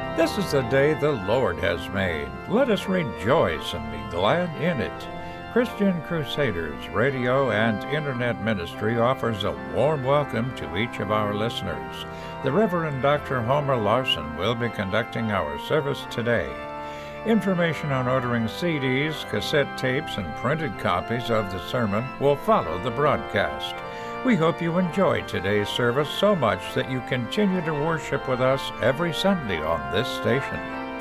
This is the day the Lord has made. Let us rejoice and be glad in it. Christian Crusaders Radio and Internet Ministry offers a warm welcome to each of our listeners. The Reverend Dr. Homer Larson will be conducting our service today. Information on ordering CDs, cassette tapes, and printed copies of the sermon will follow the broadcast. We hope you enjoy today's service so much that you continue to worship with us every Sunday on this station.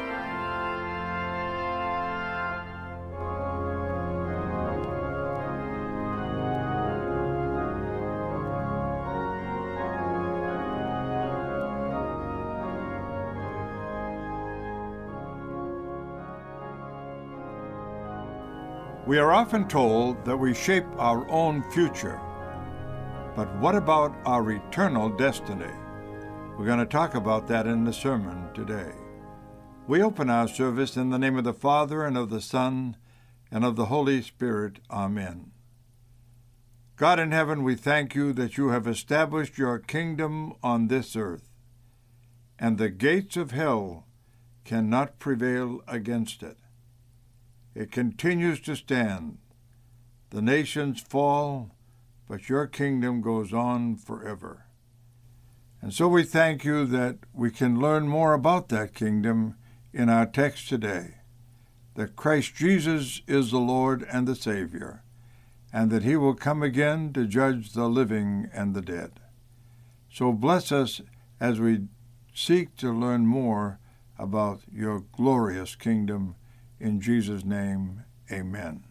We are often told that we shape our own future. But what about our eternal destiny? We're going to talk about that in the sermon today. We open our service in the name of the Father, and of the Son, and of the Holy Spirit. Amen. God in heaven, we thank you that you have established your kingdom on this earth, and the gates of hell cannot prevail against it. It continues to stand. The nations fall, but your kingdom goes on forever. And so we thank you that we can learn more about that kingdom in our text today, that Christ Jesus is the Lord and the Savior, and that he will come again to judge the living and the dead. So bless us as we seek to learn more about your glorious kingdom. In Jesus' name, amen.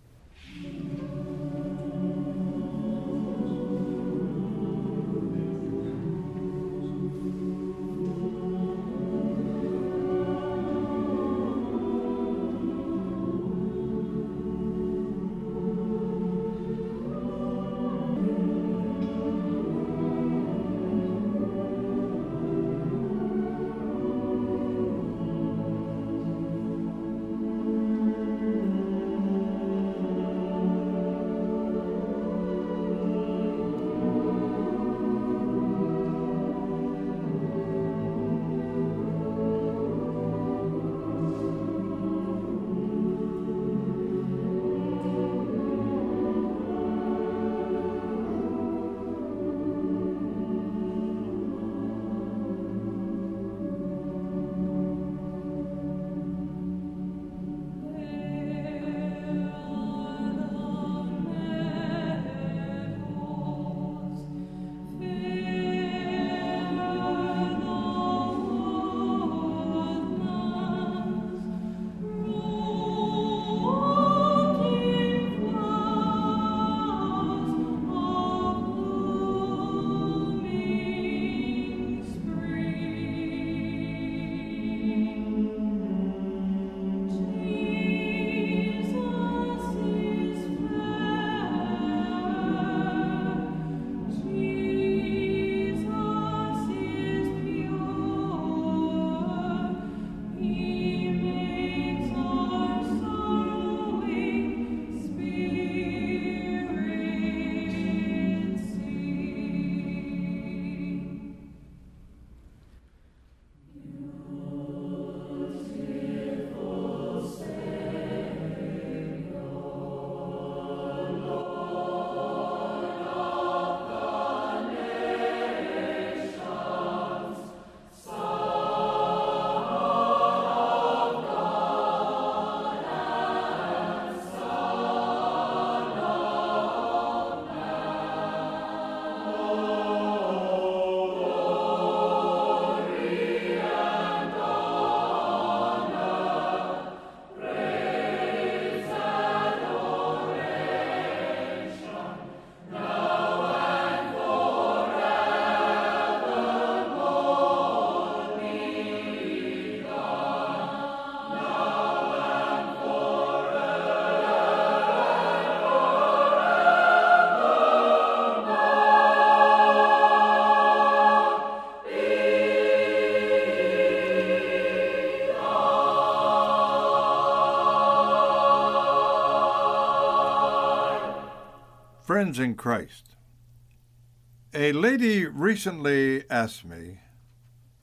Friends in Christ, a lady recently asked me,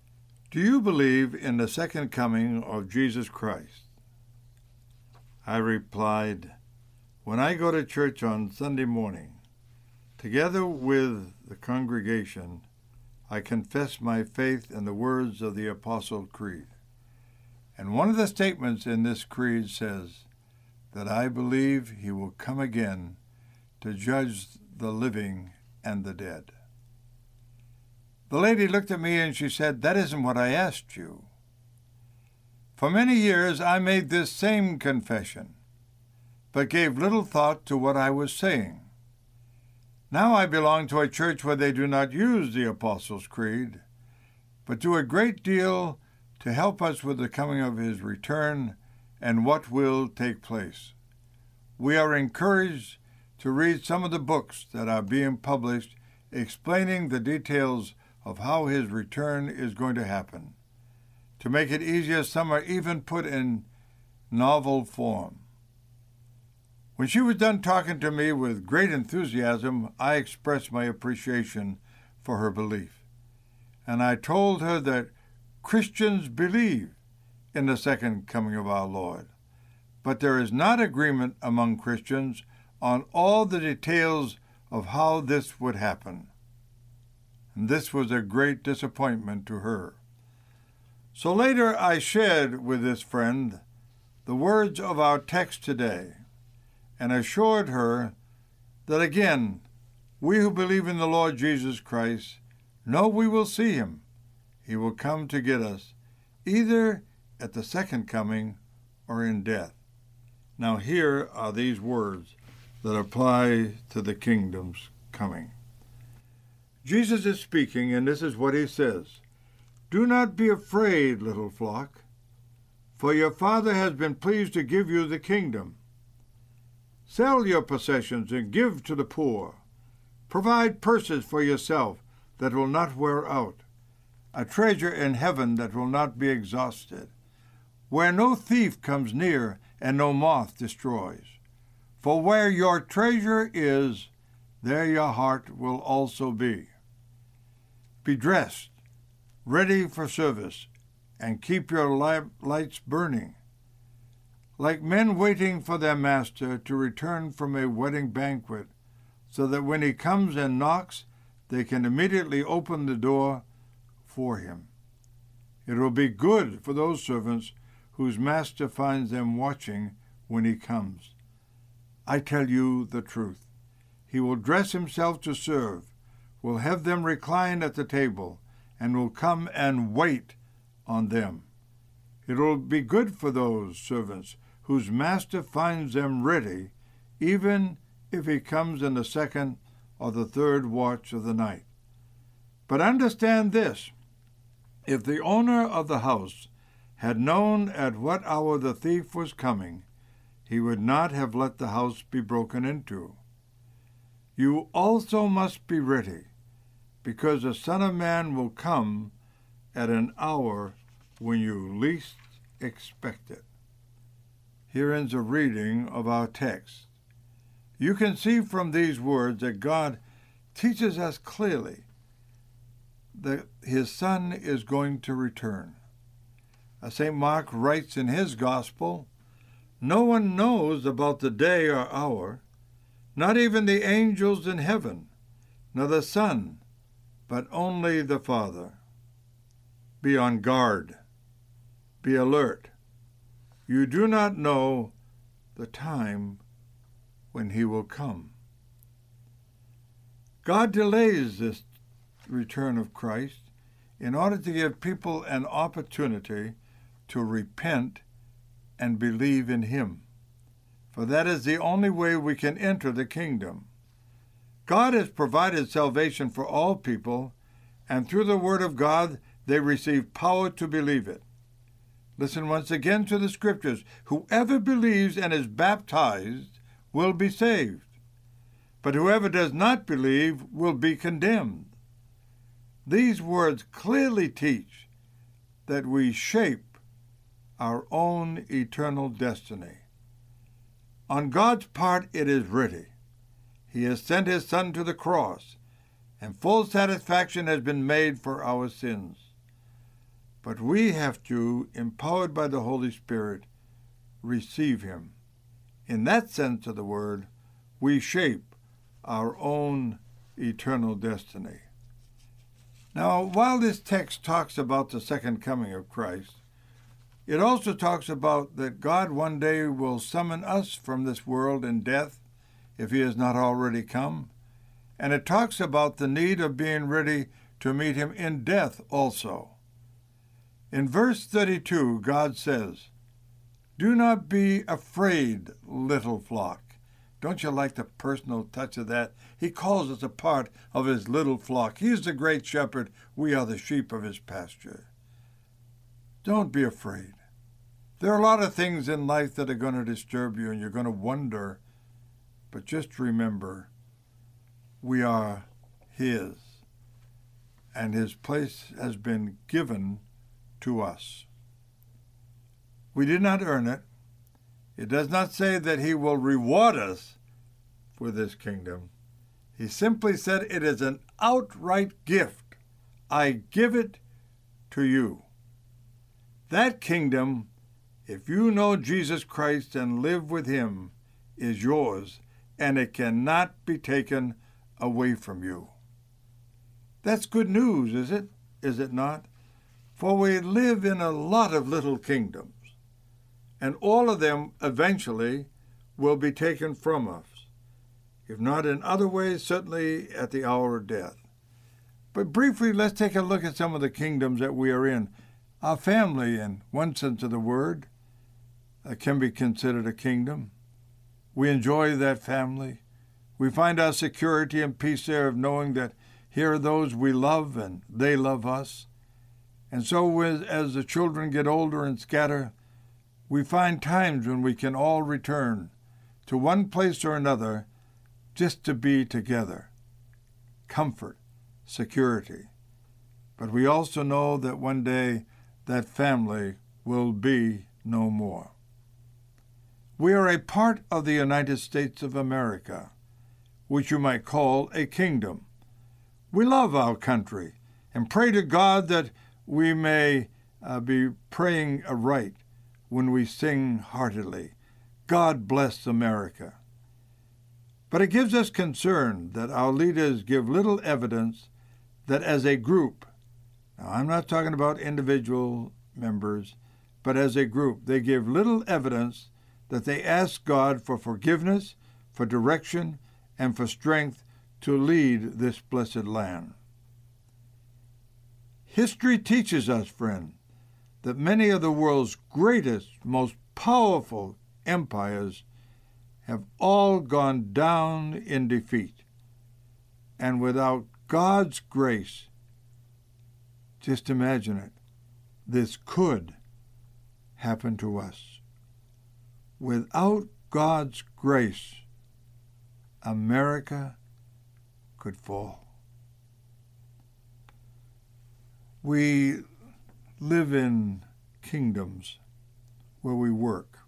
Do you believe in the second coming of Jesus Christ? I replied, when I go to church on Sunday morning, together with the congregation, I confess my faith in the words of the Apostle Creed. And one of the statements in this creed says that I believe he will come again to judge the living and the dead. The lady looked at me and she said, that isn't what I asked you. For many years I made this same confession, but gave little thought to what I was saying. Now I belong to a church where they do not use the Apostles' Creed, but do a great deal to help us with the coming of his return and what will take place. We are encouraged to read some of the books that are being published explaining the details of how his return is going to happen. To make it easier, some are even put in novel form. When she was done talking to me with great enthusiasm, I expressed my appreciation for her belief. And I told her that Christians believe in the second coming of our Lord, but there is not agreement among Christians on all the details of how this would happen. And this was a great disappointment to her. So later I shared with this friend the words of our text today and assured her that again, we who believe in the Lord Jesus Christ know we will see him. He will come to get us, either at the second coming or in death. Now here are these words that apply to the kingdom's coming. Jesus is speaking, and this is what he says. Do not be afraid, little flock, for your Father has been pleased to give you the kingdom. Sell your possessions and give to the poor. Provide purses for yourself that will not wear out, a treasure in heaven that will not be exhausted, where no thief comes near and no moth destroys. For where your treasure is, there your heart will also be. Be dressed, ready for service, and keep your lights burning, like men waiting for their master to return from a wedding banquet, so that when he comes and knocks, they can immediately open the door for him. It will be good for those servants whose master finds them watching when he comes. I tell you the truth. He will dress himself to serve, will have them recline at the table, and will come and wait on them. It will be good for those servants whose master finds them ready, even if he comes in the second or the third watch of the night. But understand this, if the owner of the house had known at what hour the thief was coming, he would not have let the house be broken into. You also must be ready, because the Son of Man will come at an hour when you least expect it. Here ends a reading of our text. You can see from these words that God teaches us clearly that his Son is going to return. As St. Mark writes in his Gospel, no one knows about the day or hour, not even the angels in heaven, nor the Son, but only the Father. Be on guard. Be alert. You do not know the time when he will come. God delays this return of Christ in order to give people an opportunity to repent and believe in him, for that is the only way we can enter the kingdom. God has provided salvation for all people, and through the word of God they receive power to believe it. Listen once again to the scriptures. Whoever believes and is baptized will be saved, but whoever does not believe will be condemned. These words clearly teach that we shape our own eternal destiny. On God's part, it is ready. He has sent his Son to the cross, and full satisfaction has been made for our sins. But we have to, empowered by the Holy Spirit, receive him. In that sense of the word, we shape our own eternal destiny. Now, while this text talks about the second coming of Christ, it also talks about that God one day will summon us from this world in death, if he has not already come. And it talks about the need of being ready to meet him in death also. In verse 32, God says, "Do not be afraid, little flock." Don't you like the personal touch of that? He calls us a part of his little flock. He is the great shepherd. We are the sheep of his pasture. Don't be afraid. There are a lot of things in life that are going to disturb you, and you're going to wonder. But just remember, we are his, and his place has been given to us. We did not earn it. It does not say that he will reward us for this kingdom. He simply said it is an outright gift. I give it to you. That kingdom, if you know Jesus Christ and live with him, is yours, and it cannot be taken away from you. That's good news, is it? Is it not? For we live in a lot of little kingdoms, and all of them eventually will be taken from us. If not in other ways, certainly at the hour of death. But briefly, let's take a look at some of the kingdoms that we are in. Our family, in one sense of the word, can be considered a kingdom. We enjoy that family. We find our security and peace there of knowing that here are those we love and they love us. And so as the children get older and scatter, we find times when we can all return to one place or another just to be together. Comfort, security. But we also know that one day that family will be no more. We are a part of the United States of America, which you might call a kingdom. We love our country and pray to God that we may be praying aright when we sing heartily, "God bless America." But it gives us concern that our leaders give little evidence that as a group, now I'm not talking about individual members, but as a group, they give little evidence that they ask God for forgiveness, for direction, and for strength to lead this blessed land. History teaches us, friend, that many of the world's greatest, most powerful empires have all gone down in defeat. And without God's grace, just imagine it, this could happen to us. Without God's grace, America could fall. We live in kingdoms where we work.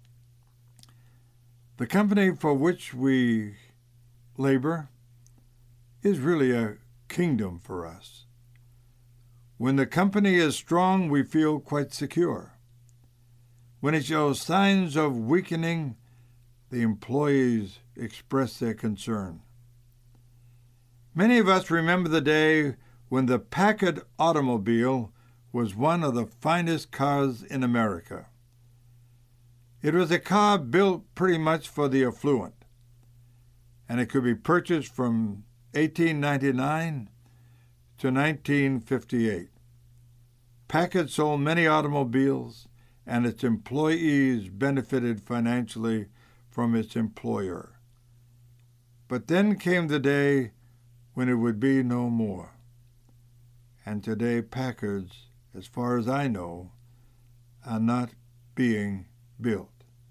The company for which we labor is really a kingdom for us. When the company is strong, we feel quite secure. When it shows signs of weakening, the employees express their concern. Many of us remember the day when the Packard automobile was one of the finest cars in America. It was a car built pretty much for the affluent, and it could be purchased from 1899 to 1958. Packard sold many automobiles, and its employees benefited financially from its employer. But then came the day when it would be no more. And today Packards, as far as I know, are not being built.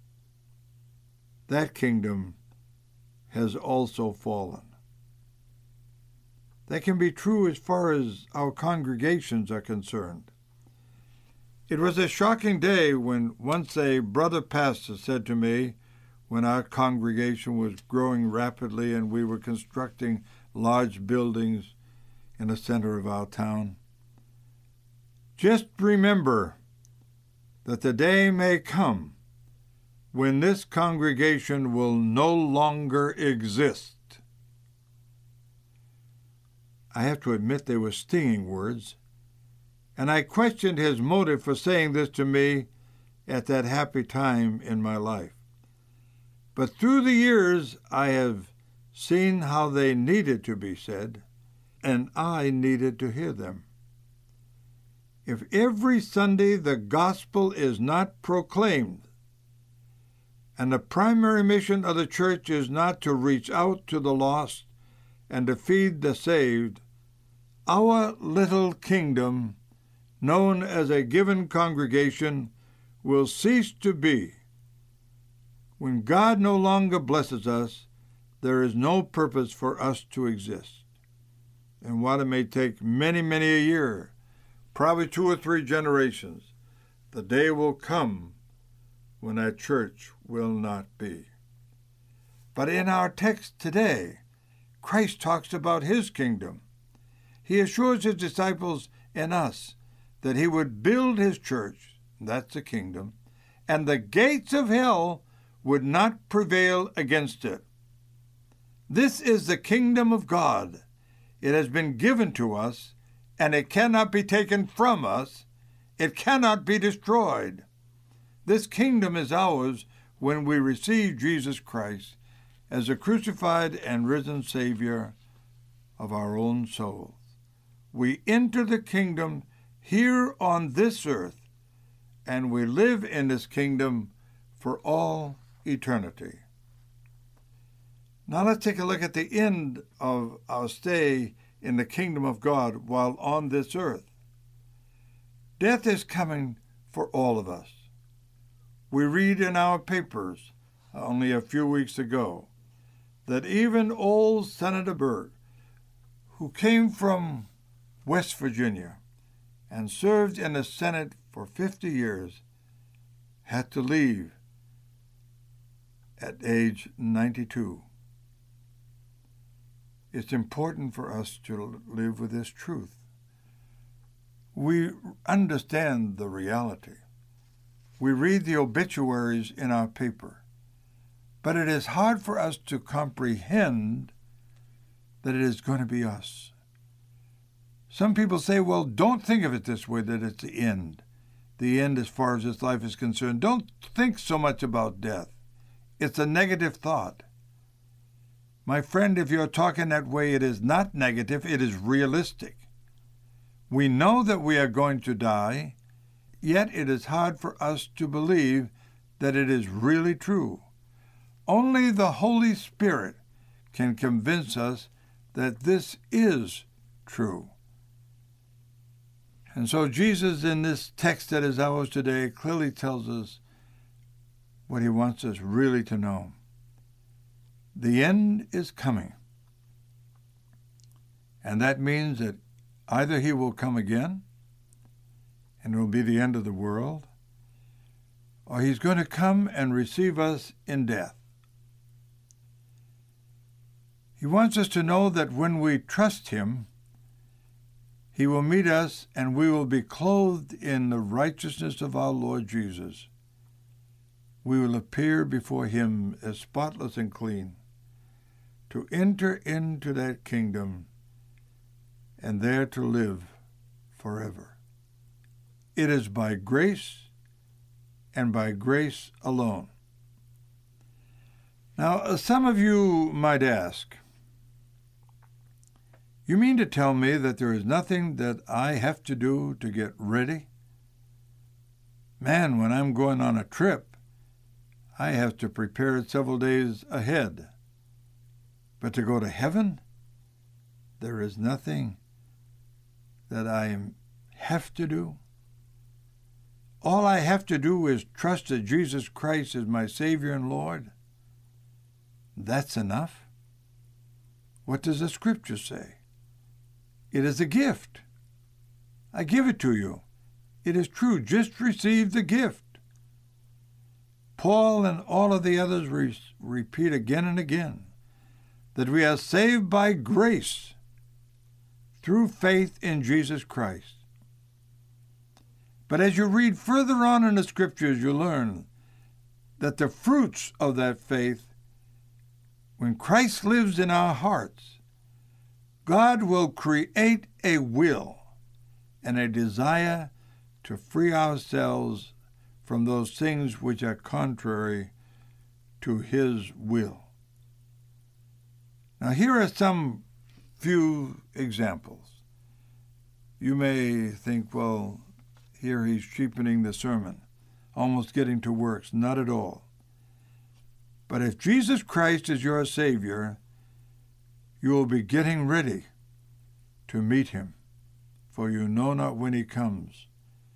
That kingdom has also fallen. That can be true as far as our congregations are concerned. It was a shocking day when once a brother pastor said to me, when our congregation was growing rapidly and we were constructing large buildings in the center of our town, Just remember that the day may come when this congregation will no longer exist. I have to admit they were stinging words, and I questioned his motive for saying this to me at that happy time in my life. But through the years, I have seen how they needed to be said, and I needed to hear them. If every Sunday the gospel is not proclaimed, and the primary mission of the church is not to reach out to the lost and to feed the saved, our little kingdom, known as a given congregation, will cease to be. When God no longer blesses us, there is no purpose for us to exist. And while it may take many, many a year, probably 2 or 3 generations, the day will come when that church will not be. But in our text today, Christ talks about his kingdom. He assures his disciples and us that he would build his church, that's the kingdom, and the gates of hell would not prevail against it. This is the kingdom of God. It has been given to us, and it cannot be taken from us. It cannot be destroyed. This kingdom is ours when we receive Jesus Christ as the crucified and risen Savior of our own souls. We enter the kingdom here on this earth, and we live in this kingdom for all eternity. Now let's take a look at the end of our stay in the kingdom of God while on this earth. Death is coming for all of us. We read in our papers only a few weeks ago that even old Senator Byrd, who came from West Virginia and served in the Senate for 50 years, had to leave at age 92. It's important for us to live with this truth. We understand the reality. We read the obituaries in our paper, but it is hard for us to comprehend that it is going to be us. Some people say, well, don't think of it this way, that it's the end. The end as far as this life is concerned. Don't think so much about death. It's a negative thought. My friend, if you're talking that way, it is not negative, it is realistic. We know that we are going to die, yet it is hard for us to believe that it is really true. Only the Holy Spirit can convince us that this is true. And so Jesus, in this text that is ours today, clearly tells us what he wants us really to know. The end is coming. And that means that either he will come again, and it will be the end of the world, or he's going to come and receive us in death. He wants us to know that when we trust him, he will meet us and we will be clothed in the righteousness of our Lord Jesus. We will appear before him as spotless and clean, to enter into that kingdom and there to live forever. It is by grace and by grace alone. Now, some of you might ask, you mean to tell me that there is nothing that I have to do to get ready? Man, when I'm going on a trip, I have to prepare it several days ahead. But to go to heaven, there is nothing that I have to do. All I have to do is trust that Jesus Christ is my Savior and Lord. That's enough. What does the Scripture say? It is a gift. I give it to you. It is true. Just receive the gift. Paul and all of the others repeat again and again that we are saved by grace through faith in Jesus Christ. But as you read further on in the Scriptures, you learn that the fruits of that faith, when Christ lives in our hearts, God will create a will and a desire to free ourselves from those things which are contrary to His will. Now, here are some few examples. You may think, well, here he's cheapening the sermon, almost getting to works. Not at all. But if Jesus Christ is your Savior, you will be getting ready to meet Him, for you know not when He comes.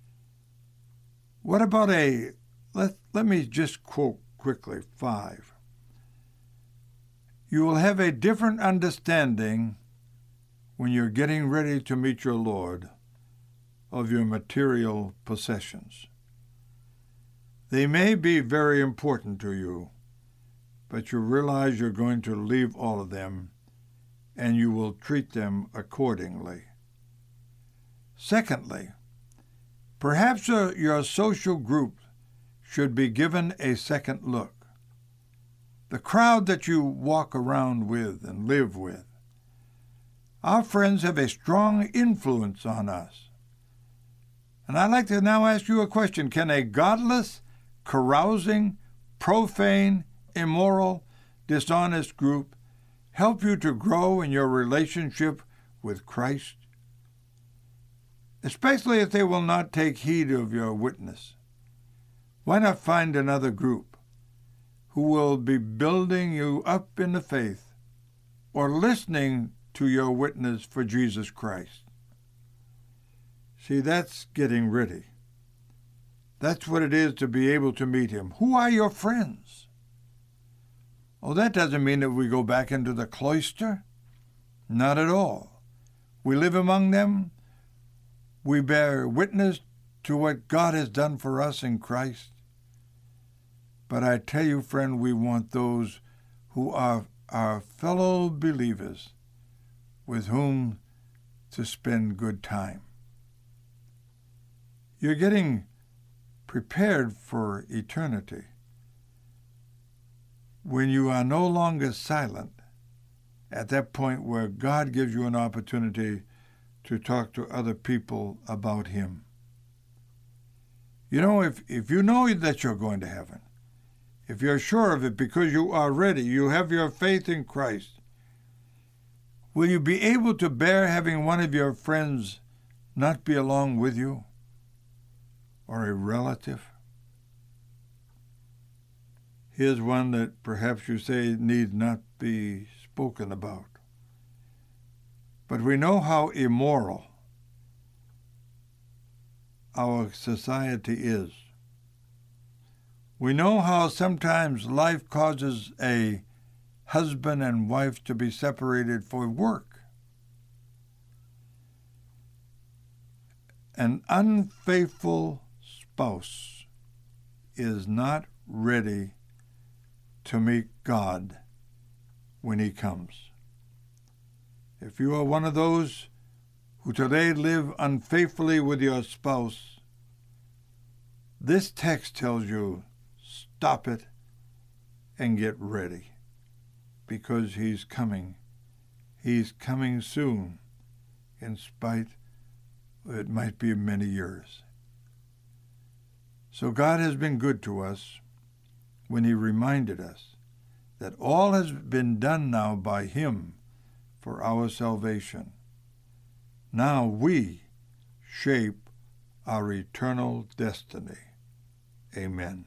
What about let me just quote quickly 5. You will have a different understanding when you're getting ready to meet your Lord of your material possessions. They may be very important to you, but you realize you're going to leave all of them, and you will treat them accordingly. Secondly, perhaps your social group should be given a second look. The crowd that you walk around with and live with. Our friends have a strong influence on us. And I'd like to now ask you a question. Can a godless, carousing, profane, immoral, dishonest group help you to grow in your relationship with Christ? Especially if they will not take heed of your witness. Why not find another group who will be building you up in the faith or listening to your witness for Jesus Christ? See, that's getting ready. That's what it is to be able to meet Him. Who are your friends? Oh, that doesn't mean that we go back into the cloister. Not at all. We live among them. We bear witness to what God has done for us in Christ. But I tell you, friend, we want those who are our fellow believers with whom to spend good time. You're getting prepared for eternity when you are no longer silent, at that point where God gives you an opportunity to talk to other people about Him. You know, if you know that you're going to heaven, if you're sure of it because you are ready, you have your faith in Christ, will you be able to bear having one of your friends not be along with you, or a relative? Here's one that perhaps you say need not be spoken about. But we know how immoral our society is. We know how sometimes life causes a husband and wife to be separated for work. An unfaithful spouse is not ready to meet God when He comes. If you are one of those who today live unfaithfully with your spouse, this text tells you, stop it and get ready, because He's coming. He's coming soon, in spite it might be many years. So God has been good to us when He reminded us that all has been done now by Him for our salvation. Now we shape our eternal destiny. Amen.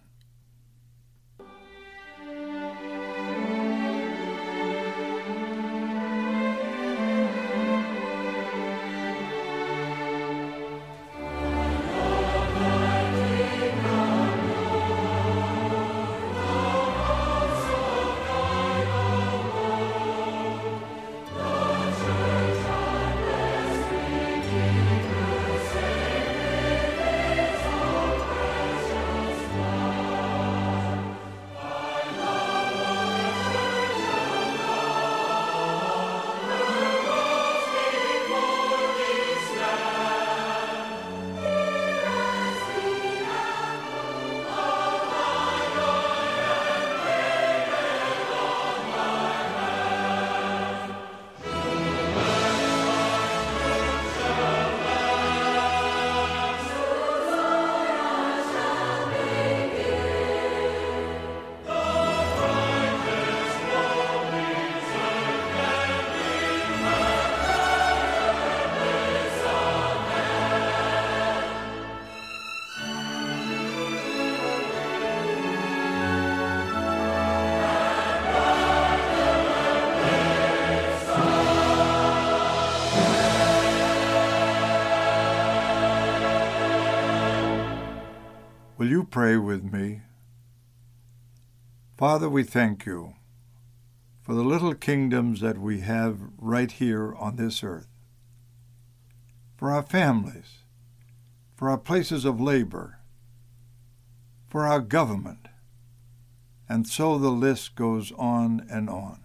pray with me? Father, we thank you for the little kingdoms that we have right here on this earth, for our families, for our places of labor, for our government, and so the list goes on and on.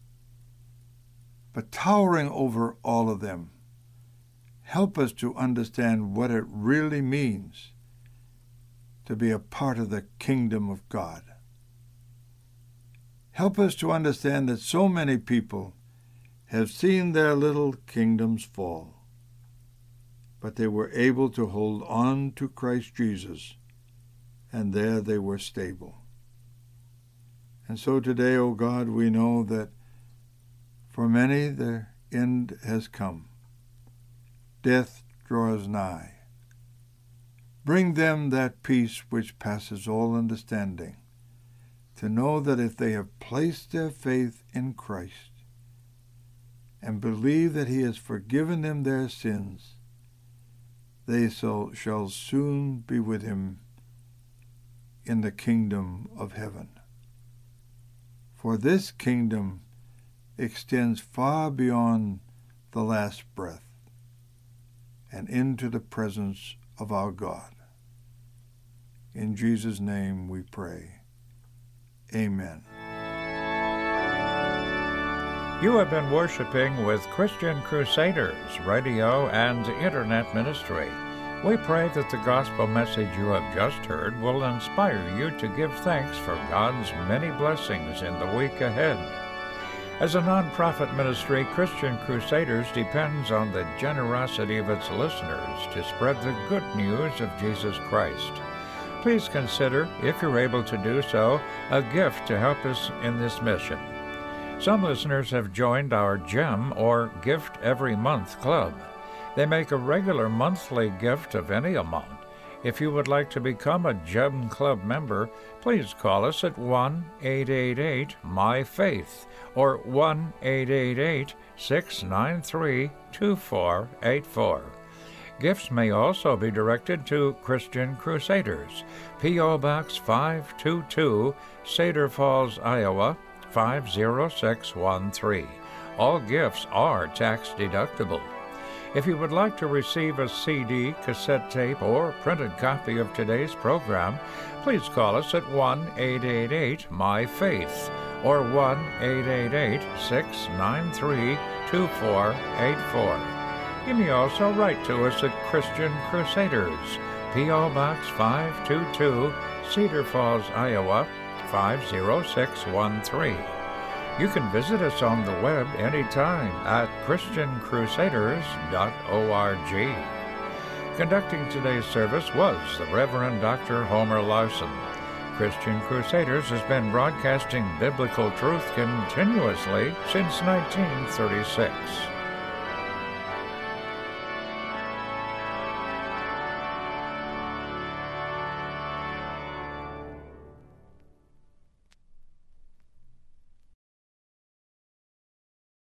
But towering over all of them, help us to understand what it really means to be a part of the kingdom of God. Help us to understand that so many people have seen their little kingdoms fall, but they were able to hold on to Christ Jesus, and there they were stable. And so today, O God, we know that for many the end has come. Death draws nigh. Bring them that peace which passes all understanding, to know that if they have placed their faith in Christ and believe that he has forgiven them their sins, they shall soon be with him in the kingdom of heaven. For this kingdom extends far beyond the last breath and into the presence of our God. In Jesus' name we pray. Amen. You have been worshiping with Christian Crusaders Radio and Internet Ministry. We pray that the gospel message you have just heard will inspire you to give thanks for God's many blessings in the week ahead. As a non-profit ministry, Christian Crusaders depends on the generosity of its listeners to spread the good news of Jesus Christ. Please consider, if you're able to do so, a gift to help us in this mission. Some listeners have joined our GEM, or Gift Every Month Club. They make a regular monthly gift of any amount. If you would like to become a GEM Club member, please call us at 1-888-MY-FAITH or 1-888-693-2484. Gifts may also be directed to Christian Crusaders, P.O. Box 522, Cedar Falls, Iowa, 50613. All gifts are tax-deductible. If you would like to receive a CD, cassette tape, or printed copy of today's program, please call us at 1-888-MY-FAITH or 1-888-693-2484. You may also write to us at Christian Crusaders, P.O. Box 522, Cedar Falls, Iowa, 50613. You can visit us on the web anytime at christiancrusaders.org. Conducting today's service was the Reverend Dr. Homer Larson. Christian Crusaders has been broadcasting biblical truth continuously since 1936.